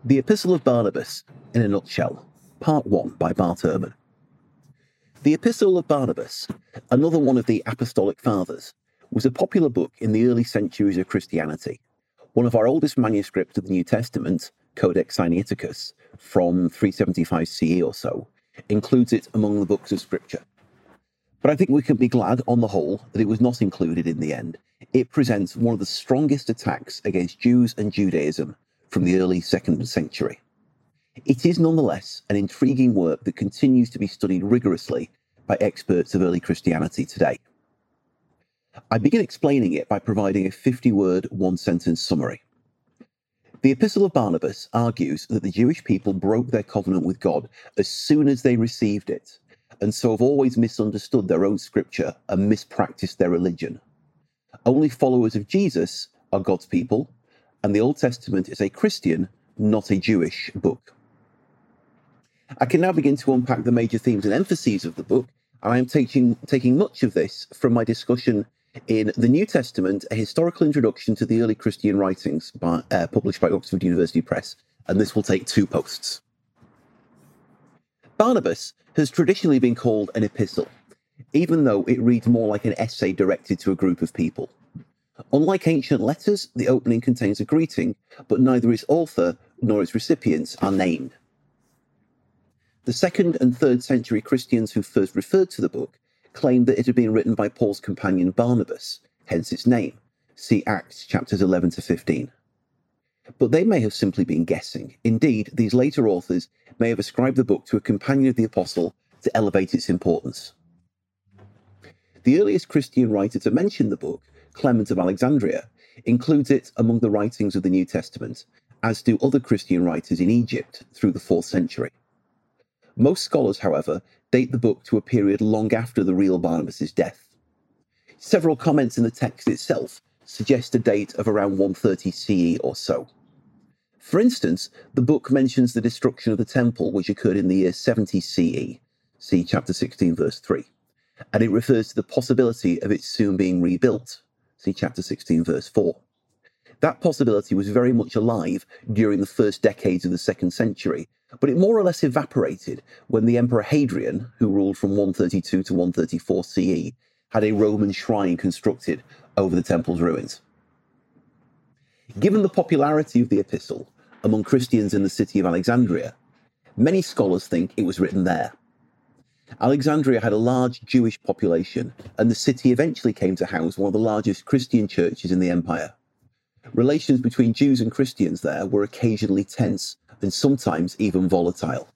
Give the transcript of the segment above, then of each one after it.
The Epistle of Barnabas, in a nutshell, Part 1 by Bart Ehrman. The Epistle of Barnabas, another one of the Apostolic Fathers, was a popular book in the early centuries of Christianity. One of our oldest manuscripts of the New Testament, Codex Sinaiticus, from 375 CE or so, includes it among the books of Scripture. But I think we can be glad, on the whole, that it was not included in the end. It presents one of the strongest attacks against Jews and Judaism from the early 2nd century. It is nonetheless an intriguing work that continues to be studied rigorously by experts of early Christianity today. I begin explaining it by providing a 50-word, one-sentence summary. The Epistle of Barnabas argues that the Jewish people broke their covenant with God as soon as they received it, and so have always misunderstood their own scripture and mispracticed their religion. Only followers of Jesus are God's people, and the Old Testament is a Christian, not a Jewish book. I can now begin to unpack the major themes and emphases of the book, and I am taking much of this from my discussion in The New Testament, a historical introduction to the early Christian writings published by Oxford University Press, and this will take 2 posts. Barnabas has traditionally been called an epistle, even though it reads more like an essay directed to a group of people. Unlike ancient letters, the opening contains a greeting, but neither its author nor its recipients are named. The 2nd and 3rd century Christians who first referred to the book claimed that it had been written by Paul's companion Barnabas, hence its name. See Acts chapters 11 to 15. But they may have simply been guessing. Indeed, these later authors may have ascribed the book to a companion of the apostle to elevate its importance. The earliest Christian writer to mention the book, Clement of Alexandria, includes it among the writings of the New Testament, as do other Christian writers in Egypt through the 4th century. Most scholars, however, date the book to a period long after the real Barnabas' death. Several comments in the text itself suggest a date of around 130 CE or so. For instance, the book mentions the destruction of the temple, which occurred in the year 70 CE, see chapter 16, verse 3, and it refers to the possibility of it soon being rebuilt, see chapter 16, verse 4. That possibility was very much alive during the first decades of the 2nd century, but it more or less evaporated when the Emperor Hadrian, who ruled from 132 to 134 CE, had a Roman shrine constructed over the temple's ruins. Given the popularity of the epistle among Christians in the city of Alexandria, many scholars think it was written there. Alexandria had a large Jewish population, and the city eventually came to house one of the largest Christian churches in the empire. Relations between Jews and Christians there were occasionally tense and sometimes even volatile.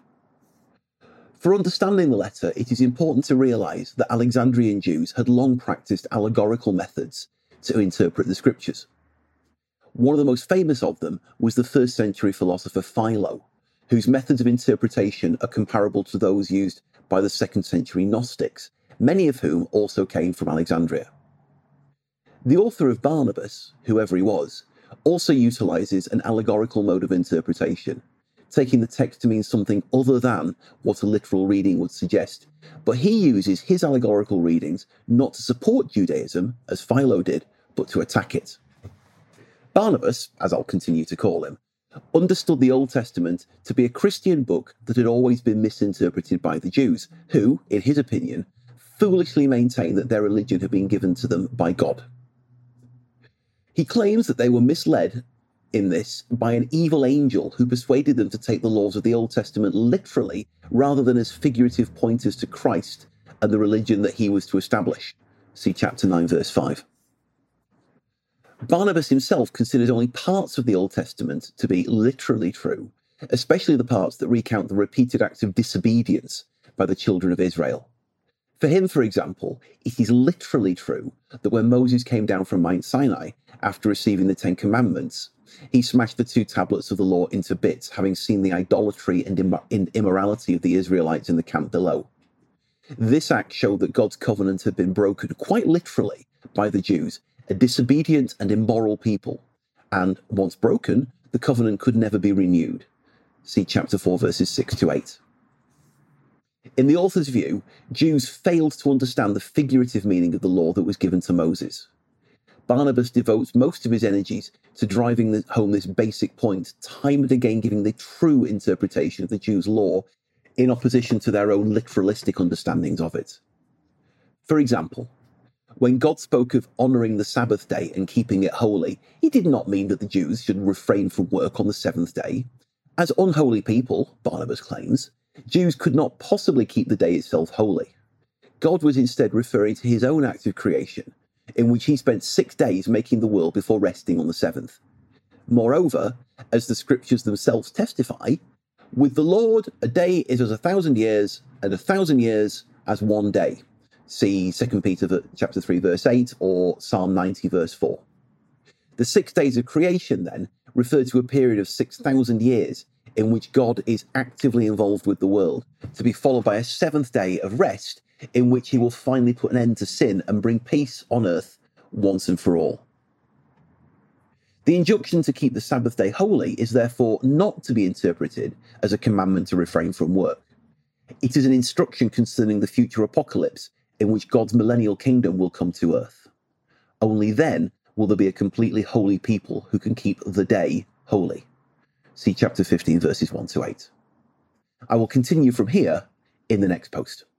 For understanding the letter, it is important to realize that Alexandrian Jews had long practiced allegorical methods to interpret the scriptures. One of the most famous of them was the 1st century philosopher Philo, whose methods of interpretation are comparable to those used by the 2nd century Gnostics, many of whom also came from Alexandria. The author of Barnabas, whoever he was, also utilizes an allegorical mode of interpretation, taking the text to mean something other than what a literal reading would suggest, but he uses his allegorical readings not to support Judaism, as Philo did, but to attack it. Barnabas, as I'll continue to call him, understood the Old Testament to be a Christian book that had always been misinterpreted by the Jews, who, in his opinion, foolishly maintained that their religion had been given to them by God. He claims that they were misled in this by an evil angel who persuaded them to take the laws of the Old Testament literally rather than as figurative pointers to Christ and the religion that he was to establish. See chapter 9, verse 5. Barnabas himself considers only parts of the Old Testament to be literally true, especially the parts that recount the repeated acts of disobedience by the children of Israel. For him, for example, it is literally true that when Moses came down from Mount Sinai after receiving the 10 Commandments, he smashed the 2 tablets of the law into bits, having seen the idolatry and immorality of the Israelites in the camp below. This act showed that God's covenant had been broken quite literally by the Jews, a disobedient and immoral people, and once broken, the covenant could never be renewed. See chapter 4, verses 6 to 8. In the author's view, Jews failed to understand the figurative meaning of the law that was given to Moses. Barnabas devotes most of his energies to driving home this basic point, time and again giving the true interpretation of the Jews' law in opposition to their own literalistic understandings of it. For example, when God spoke of honouring the Sabbath day and keeping it holy, he did not mean that the Jews should refrain from work on the seventh day. As unholy people, Barnabas claims, Jews could not possibly keep the day itself holy. God was instead referring to his own act of creation, in which he spent 6 days making the world before resting on the seventh. Moreover, as the scriptures themselves testify, with the Lord a day is as 1,000 years, and 1,000 years as 1 day. See 2 Peter chapter 3 verse 8 or Psalm 90 verse 4. The 6 days of creation then refer to a period of 6,000 years in which God is actively involved with the world, to be followed by a 7th day of rest in which he will finally put an end to sin and bring peace on earth once and for all. The injunction to keep the Sabbath day holy is therefore not to be interpreted as a commandment to refrain from work. It is an instruction concerning the future apocalypse in which God's millennial kingdom will come to earth. Only then will there be a completely holy people who can keep the day holy. See chapter 15 verses 1 to 8. I will continue from here in the next post.